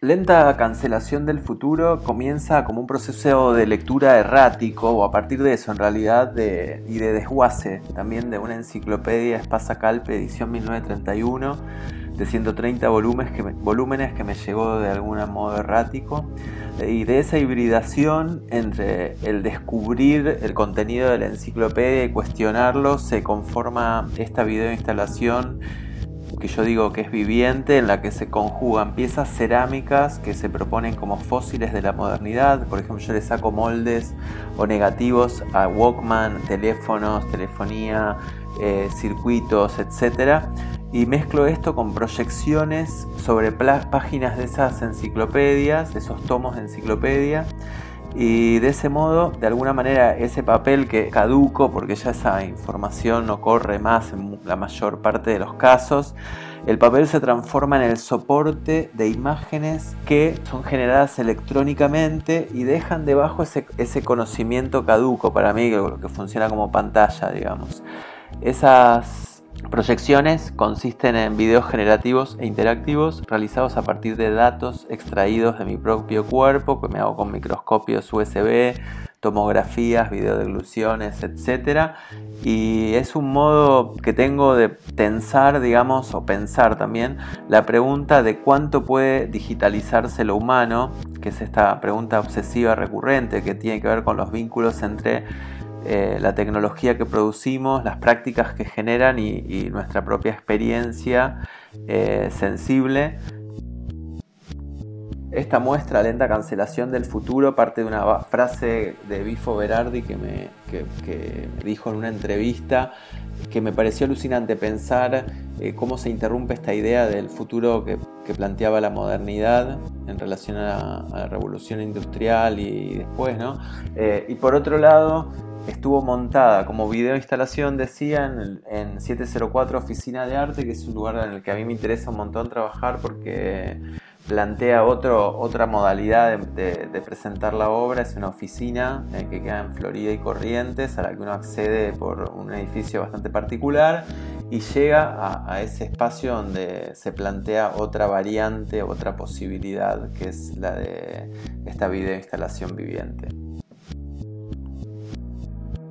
Lenta cancelación del futuro comienza como un proceso de lectura errático, o a partir de eso en realidad, y de desguace también de una enciclopedia Espasa Calpe, edición 1931, de 130 volúmenes que me llegó de algún modo errático, y de esa hibridación entre el descubrir el contenido de la enciclopedia y cuestionarlo se conforma esta videoinstalación que yo digo que es viviente, en la que se conjugan piezas cerámicas que se proponen como fósiles de la modernidad. Por ejemplo, yo le saco moldes o negativos a Walkman, teléfonos, telefonía, circuitos, etc. Y mezclo esto con proyecciones sobre páginas de esas enciclopedias, de esos tomos de enciclopedia. Y de ese modo, de alguna manera, ese papel que caduco, porque ya esa información no corre más en la mayor parte de los casos, el papel se transforma en el soporte de imágenes que son generadas electrónicamente y dejan debajo ese conocimiento caduco para mí, que funciona como pantalla, digamos. Esas proyecciones consisten en videos generativos e interactivos realizados a partir de datos extraídos de mi propio cuerpo, que me hago con microscopios USB, tomografías, videodegluciones, etc. Y es un modo que tengo de tensar, digamos, o pensar también la pregunta de cuánto puede digitalizarse lo humano, que es esta pregunta obsesiva recurrente que tiene que ver con los vínculos entre la tecnología que producimos, las prácticas que generan y nuestra propia experiencia sensible. Esta muestra, Lenta cancelación del futuro, parte de una frase de Bifo Berardi que me dijo en una entrevista, que me pareció alucinante pensar cómo se interrumpe esta idea del futuro que planteaba la modernidad en relación a la revolución industrial y después, ¿no? Y por otro lado, estuvo montada como videoinstalación, decía, en 704 Oficina de Arte, que es un lugar en el que a mí me interesa un montón trabajar porque plantea otra modalidad de presentar la obra. Es una oficina que queda en Florida y Corrientes, a la que uno accede por un edificio bastante particular y llega a ese espacio donde se plantea otra variante, otra posibilidad, que es la de esta videoinstalación viviente.